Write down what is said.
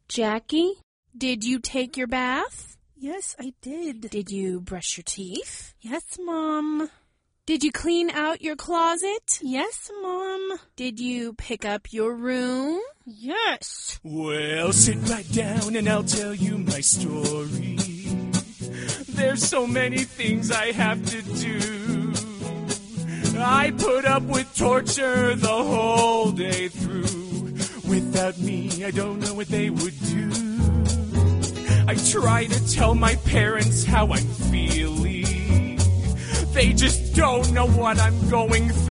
Jackie, did you take your bath? Yes, I did. Did you brush your teeth? Yes, Mom. Did you clean out your closet? Yes, Mom. Did you pick up your room? Yes. Well, sit right down and I'll tell you my story. There's so many things I have to do. I put up with torture the whole day through. Without me, I don't know what they would do. I try to tell my parents how I'm feeling. They just don't know what I'm going through.